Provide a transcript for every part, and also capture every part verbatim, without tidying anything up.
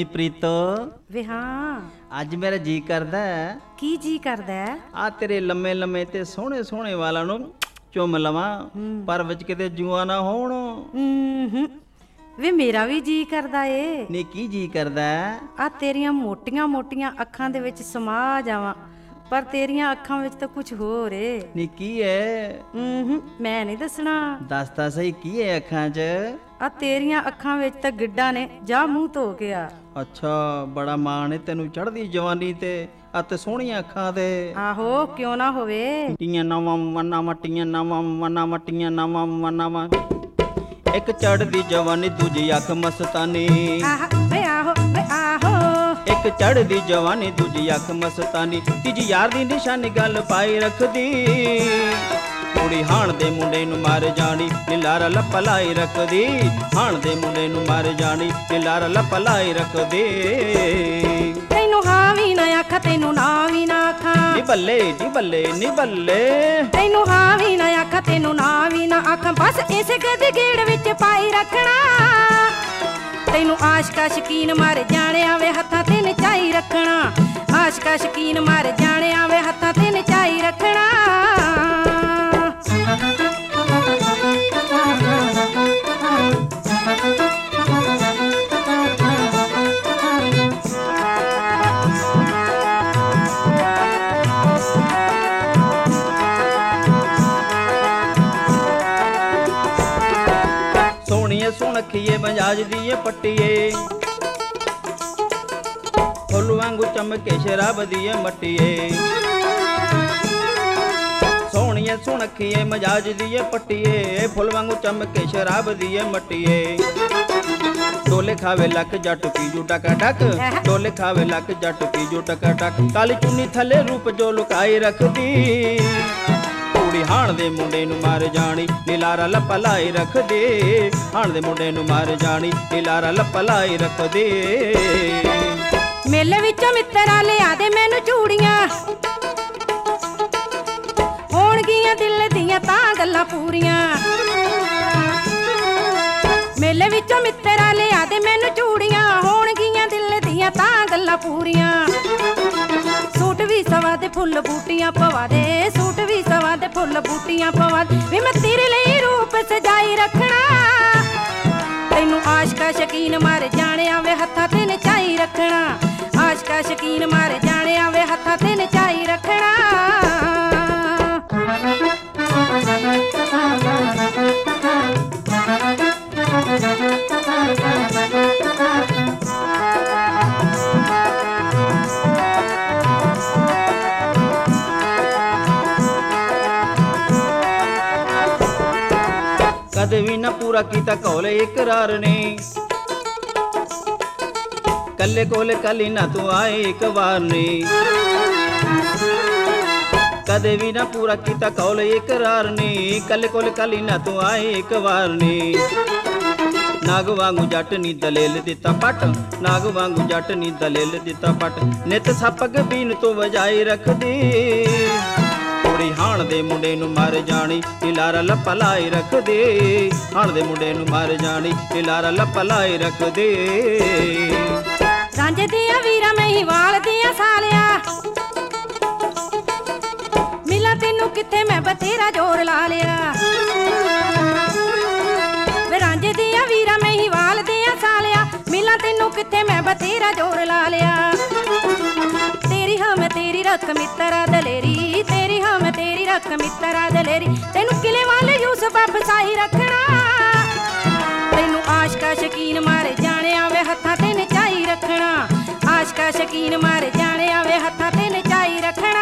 ਨੀ ਪ੍ਰੀਤੋ ਵੇ ਹਾਂ ਅੱਜ ਮੇਰਾ ਜੀ ਕਰਦਾ ਹੈ ਕੀ ਜੀ ਕਰਦਾ ਹੈ? ਆ ਤੇਰੇ ਲੰਮੇ ਲੰਮੇ ਤੇ ਸੋਹਣੇ ਸੋਹਣੇ ਵਾਲਾਂ ਨੂੰ ਚੁੰਮ ਲਵਾਂ ਪਰ ਵਿੱਚ ਕਿਤੇ ਜੂਆਂ ਨਾ ਹੋਣ। ਹੂੰ ਵੇ ਮੇਰਾ ਵੀ ਜੀ ਕਰਦਾ ਏ। ਨੀ ਕੀ ਜੀ ਕਰਦਾ ਹੈ? ਆ ਤੇਰੀਆਂ ਮੋਟੀਆਂ ਮੋਟੀਆਂ ਅੱਖਾਂ ਦੇ ਵਿੱਚ ਸਮਾ ਜਾਵਾਂ ਪਰ ਤੇਰੀਆਂ ਅੱਖਾਂ ਵਿੱਚ ਤਾਂ ਕੁਝ ਹੋਰ ਏ। ਨੀ ਕੀ ਹੈ? ਹੂੰ ਮੈਂ ਨਹੀਂ ਦੱਸਣਾ। ਦੱਸ ਤਾਂ ਸਹੀ ਕੀ ਹੈ ਅੱਖਾਂ 'ਚ? ਆ ਤੇਰੀਆਂ ਅੱਖਾਂ ਵਿੱਚ ਤਾਂ ਗਿੱਡਾਂ ਨੇ, ਜਾ ਮੂੰਹ ਧੋ ਕੇ ਆ। ਅੱਛਾ ਬੜਾ ਮਾਣ ਏ ਤੈਨੂੰ ਚੜ੍ਹਦੀ ਜਵਾਨੀ ਤੇ ਆ ਤੇ ਸੋਹਣੀਆਂ ਅੱਖਾਂ ਤੇ। ਆਹੋ ਕਿਉਂ ਨਾ ਹੋਵੇ। ਟੀਆਂ ਨਾਵਾਂ ਮਨਾ ਮਟੀਆਂ ਨਾਵਾਂ ਮਨਾ ਮਟੀਆਂ ਨਾਵਾਂ ਮਨਾ ਇੱਕ ਚੜ੍ਹਦੀ ਜਵਾਨੀ ਦੂਜੀ ਅੱਖ ਮਸਤਾਨੀ। ਆਹ ਵੇ ਆਹੋ ਵੇ ਆਹੋ ਇੱਕ ਚੜ੍ਹਦੀ ਜਵਾਨੀ ਦੂਜੀ ਅੱਖ ਮਸਤਾਨੀ ਤੀਜੀ ਯਾਰ ਦੀ ਨਿਸ਼ਾਨੀ ਗੱਲ ਪਾਈ ਰੱਖਦੀ। ਕੁੜੀ ਹਾਣ ਦੇ ਮੁੰਡੇ ਨੂੰ ਮਾਰ ਜਾਣੀ ਨੀ ਲਾਰਾ ਲੱਪਾ ਲਾਈ ਰੱਖਦੀ। ਹਾਣ ਦੇ ਮੁੰਡੇ ਨੂੰ ਮਾਰ ਜਾਣੀ ਨੀ ਲਾਰਾ ਲੱਪਾ ਲਾਈ ਰੱਖਦੀ। ਤੈਨੂੰ ਹਾਂ ਵੀ ਨਾ ਆਖਾਂ ਤੈਨੂੰ ਨਾ ਵੀ ਨਾ ਆਖਾਂ ਨੀ ਬੱਲੇ ਨੀ ਬੱਲੇ ਨੀ ਬੱਲੇ ਤੈਨੂੰ ਹਾਂ ਵੀ ਨਾ ਆਖਾਂ ਤੈਨੂੰ ਨਾ ਵੀ ਨਾ ਆਖਾਂ ਬਸ ਇਸੇ ਕਦੇ ਗੇੜ ਵਿੱਚ ਪਾਈ ਰੱਖਣਾ। ਤੈਨੂੰ ਆਸ਼ਕਾ ਸ਼ਕੀਨ ਮਾਰ ਜਾਣਿਆ ਵੇ ਹੱਥਾਂ ਤੇ ਨਚਾਈ ਰੱਖਣਾ। ਆਸ਼ਕਾ ਸ਼ਕੀਨ ਮਾਰ ਜਾਣਿਆ ਵੇ ਹੱਥਾਂ ਤੇ ਨਚਾਈ ਰੱਖਣਾ। ਸੋਹਣੀਏ ਸੁਣਖੀਏ ਬਜਾਜ ਦੀਏ ਪੱਟੀਏ ਫੁੱਲ ਵਾਂਗੂ ਚਮਕੇ ਸ਼ਰਾਬ ਦੀਏ ਮੱਟੀਏ। ਸੋਹਣੀਏ ਸੁਣਖੀਏ ਮਜਾਜ ਦੀਏ ਪੱਟੀਏ ਫੁੱਲ ਵਾਂਗੂ ਚਮਕੇ ਸ਼ਰਾਬ ਦੀਏ ਮੱਟੀਏ। ਡੋਲੇ ਖਾਵੇ ਲੱਕ ਜੱਟ ਪੀਜੂ ਟਕਾ ਟਕ ਡੋਲੇ ਖਾਵੇ ਲੱਕ ਜੱਟ ਪੀਜੂ ਟਕਾ ਟਕ ਕਾਲੀ ਚੁੰਨੀ ਥੱਲੇ ਰੂਪ ਜੋ ਲੁਕਾਈ ਰੱਖਦੀ। ਕੁੜੀ ਹਾਣ ਦੇ ਮੁੰਡੇ ਨੂੰ ਮਾਰ ਜਾਣੀ ਨੀ ਲਾਰਾ ਲੱਪਾ ਲਾਈ ਰੱਖਦੇ। ਹਾਣ ਦੇ ਮੁੰਡੇ ਨੂੰ ਮਾਰ ਜਾਣੀ ਨੀ ਲਾਰਾ ਲੱਪਾ ਲਾਈ ਰੱਖਦੇ। ਮੇਲੇ ਵਿੱਚੋਂ ਮਿੱਤਰਾਂ ਲਿਆ ਦੇ ਮੈਨੂੰ ਚੂੜੀਆਂ ਹੋਣਗੀਆਂ ਦਿਲ ਦੀਆਂ ਤਾਂ ਗੱਲਾਂ ਪੂਰੀਆਂ। ਮੇਲੇ ਵਿੱਚੋਂ ਮਿੱਤਰਾਂ ਲਿਆ ਦੇ ਮੈਨੂੰ ਚੂੜੀਆਂ ਹੋਣਗੀਆਂ ਦਿਲ ਦੀਆਂ ਤਾਂ ਗੱਲਾਂ ਪੂਰੀਆਂ। ਸੂਟ ਵੀ ਸਵਾ ਦੇ ਫੁੱਲ ਬੂਟੀਆਂ ਪਵਾ ਦੇ ਸੂਟ ਵੀ ਸਵਾ ਦੇ ਫੁੱਲ ਬੂਟੀਆਂ ਪਵਾ ਦੇ ਵੀ ਮੈਂ ਤੇਰੇ ਲਈ ਰੂਪ ਸਜਾਈ ਰੱਖਣਾ। ਤੈਨੂੰ ਆਸ਼ਕਾ ਸ਼ਕੀਨ ਮਾਰ ਜਾਣਿਆ ਵੇ ਹੱਥਾਂ ਤੇ ਨਚਾਈ ਰੱਖਣਾ। ਆਸ਼ਕਾ ਸ਼ਕੀਨ ਮਾਰ ਜਾਣਿਆ ਵੇ ਹੱਥਾਂ ਤੇ ਨਚਾਈ ਰੱਖਣਾ। ਕਦੇ ਵੀ ਨਾ ਪੂਰਾ ਕੀਤਾ ਕੌਲੇ ਇਕਰਾਰ ਨੇ ਕੱਲੇ ਕੋਲੇ ਕੱਲੀ ਨਾ ਤੂੰ ਆਏ ਇੱਕ ਵਾਰ ਨੇ। ਕਦੇ ਵੀ ਨਾ ਪੂਰਾ ਕੀਤਾ ਕੌਲੇ ਇਕਰਾਰ ਨੇ ਕੱਲੇ ਕੋਲੇ ਕੱਲੀ ਨਾ ਤੂੰ ਆਏ ਇੱਕ ਵਾਰ ਨੇ। ਨਾਗ ਵਾਂਗੂ ਜੱਟ ਨੀ ਦਲੇਲ ਦਿੱਤਾ ਪੱਟ ਨਾਗ ਵਾਂਗੂ ਜੱਟ ਨੀ ਦਲੇਲ ਦਿੱਤਾ ਪੱਟ ਨਿਤ ਸੱਪਕ ਬੀਨ ਤੋਂ ਵਜਾਈ ਰੱਖਦੀ। ਕੁੜੀ ਹਾਣ ਦੇ ਮੁੰਡੇ ਨੂੰ ਮਾਰ ਜਾਣੀ ਨੀ ਲਾਰਾ ਲੱਪਾ ਲਾਈ ਰੱਖਦੇ। ਹਾਣ ਦੇ ਮੁੰਡੇ ਨੂੰ ਮਾਰ ਜਾਣੀ ਨੀ ਲਾਰਾ ਲੱਪਾ ਲਾਈ ਰੱਖਦੇ। ਰਾਂਝੇ ਦੀਆਂ ਵੀਰਾਂ ਮੈਂ ਹੀ ਵਾਲ ਦੀਆਂ ਸਾਲਿਆ ਮਿਲਾਂ ਤੈਨੂੰ ਕਿੱਥੇ ਮੈਂ ਬਤੇਰਾ ਜ਼ੋਰ ਲਾ ਲਿਆ। ਵੇ ਰਾਂਝੇ ਦੀਆਂ ਵੀਰਾਂ ਮੈਂ ਹੀ ਵਾਲ ਦੀਆਂ ਸਾਲਿਆ ਮਿਲਾਂ ਤੈਨੂੰ ਕਿੱਥੇ ਮੈਂ ਬਤੇਰਾ ਜ਼ੋਰ ਲਾ ਲਿਆ। ਤੇਰੀ ਹਾਂ ਮੈਂ ਤੇਰੀ ਰੱਖ ਮਿੱਤਰਾ ਦਲੇਰੀ ਤੇਰੀ ਹਾਂ ਮੈਂ ਤੇਰੀ ਰੱਖ ਮਿੱਤਰਾ ਦਲੇਰੀ ਤੈਨੂੰ ਕਿਲੇ ਵਾਲੇ ਯੂਸਫ ਫਸਾਈ ਰੱਖਣਾ। ਤੈਨੂੰ ਆਸ਼ਕਾ ਸ਼ਕੀਨ ਮਾਰ ਜਾਣਿਆ ਵੇ ਹੱਥਾਂ ਤੇ ਨਚਾਈ ਰੱਖਣਾ। ਆਸ਼ਕਾ ਸ਼ਕੀਨ ਮਾਰ ਜਾਣਿਆ ਵੇ ਹੱਥਾਂ ਤੇ ਨਚਾਈ ਰੱਖਣਾ।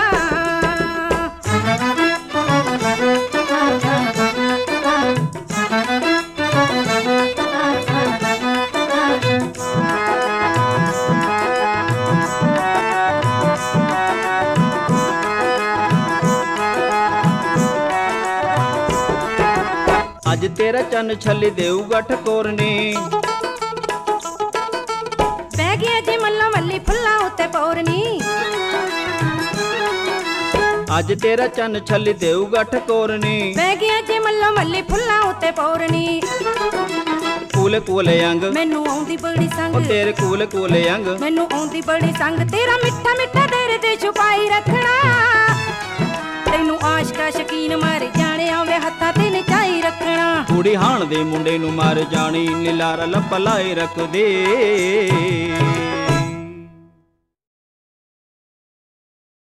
ਅੱਜ ਤੇਰਾ ਚੰਨ ਛੱਲੀ ਦੇਊਗਾ ਠਕੋਰ ਨੇ ਬਹਿ ਗਿਆ ਜੇ ਮੱਲਾ ਮੱਲੀ ਫੁੱਲਾਂ ਉੱਤੇ ਪੌਰਨੀ। ਅੱਜ ਤੇਰਾ ਚੰਨ ਛੱਲੀ ਦੇਊਗਾ ਠਕੋਰ ਨੇ ਬਹਿ ਗਿਆ ਜੇ ਮੱਲਾ ਮੱਲੀ ਫੁੱਲਾਂ ਉੱਤੇ ਪੌਰਨੀ। ਕੂਲੇ ਕੂਲੇ ਅੰਗ ਮੈਨੂੰ ਆਉਂਦੀ ਬੜੀ ਸੰਗ ਉਹ ਤੇਰੇ ਕੂਲੇ ਕੂਲੇ ਅੰਗ ਮੈਨੂੰ ਆਉਂਦੀ ਬੜੀ ਸੰਗ ਤੇਰਾ ਮਿੱਠਾ ਮਿੱਠਾ ਤੇਰੇ ਤੇ ਛੁਪਾਈ ਰੱਖਣਾ ਤੈਨੂੰ ਆਸ਼ਕਾ ਸ਼ਕੀਨ ਮਰ ਜਾਣਿਆ ਵੇ ਹੱਥਾਂ ਤੇ ਨਚਾਈ ਰੱਖਣਾ ਕੁੜੀ ਹਾਣ ਦੇ ਮੁੰਡੇ ਨੂੰ ਮਾਰ ਜਾਣੀ ਨੀਲਾਰਾ ਲੱਪ ਲਾਏ ਰੱਖਦੇ